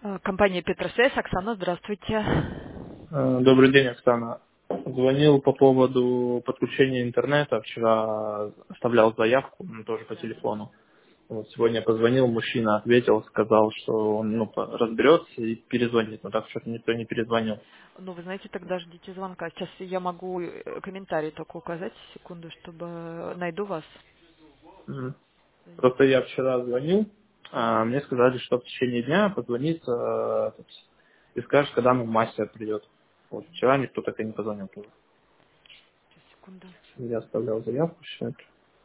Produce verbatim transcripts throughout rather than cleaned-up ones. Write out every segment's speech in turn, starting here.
Э, Компания Петросвязь. Оксана, здравствуйте. Э, Добрый день, Оксана. Звонил по поводу подключения интернета. Вчера оставлял заявку, ну, тоже по Да. телефону. Вот сегодня позвонил, мужчина ответил, сказал, что он ну, по- разберется и перезвонит. Но так что-то никто не перезвонил. Ну, вы знаете, тогда ждите звонка. Сейчас я могу э, комментарий только указать, секунду, чтобы найду вас. Мгм. Подождите. Просто я вчера звонил, а Да. мне сказали, что в течение дня позвонит э, этот, и скажет, когда ну, мастер придет. Вот вчера никто так и не позвонил тоже. Сейчас, секунду. Я оставлял заявку сейчас.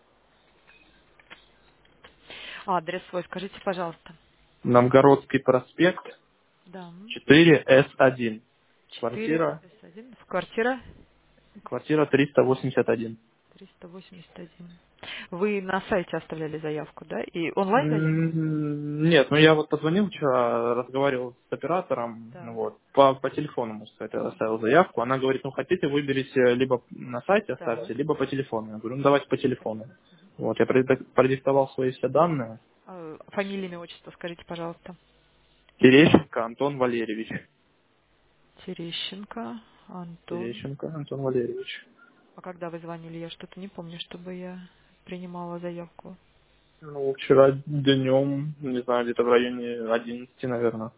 А, адрес свой скажите, пожалуйста. Новгородский проспект, Да. четыре эс один. четыре Квартира, эс один. Квартира квартира триста восемьдесят один. триста восемьдесят один. Вы на сайте оставляли заявку, да? И онлайн заявку? М, Нет, ну я вот позвонил вчера, разговаривал с оператором, ну Так. вот, по, по телефону, можно сказать, я оставил заявку. Она говорит, ну хотите, выберите либо на сайте Так. оставьте, либо по телефону. Я говорю, ну давайте по телефону. Понятно. Вот, я продик- продиктовал свои все данные. А, фамилия, имя, отчество скажите, пожалуйста. Терещенко Антон Валерьевич. Терещенко Антон. Терещенко Антон Валерьевич. А когда вы звонили, я что-то не помню, чтобы я принимала заявку. Ну, вчера днем, не знаю, где-то в районе одиннадцати, наверное.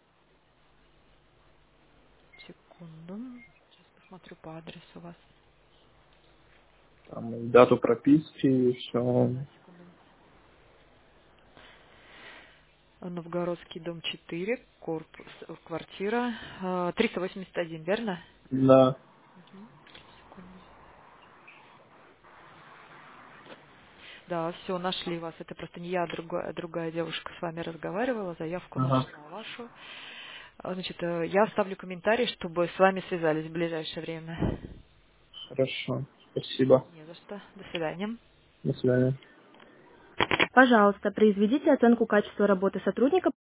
Секунду. Сейчас посмотрю по адресу вас. Там и дату прописки, и все. Да, секунду. Новгородский дом четыре, корпус, э, квартира э, триста восемьдесят один, верно? Да. Мгм. Секунду. Да, все, нашли вас. Это просто не я, а другая, другая девушка с вами разговаривала, заявку Ага. нашла вашу. А, Значит, э, я оставлю комментарий, чтобы с вами связались в ближайшее время. Хорошо. Спасибо. Не за что. До свидания. До свидания. Пожалуйста, произведите оценку качества работы сотрудника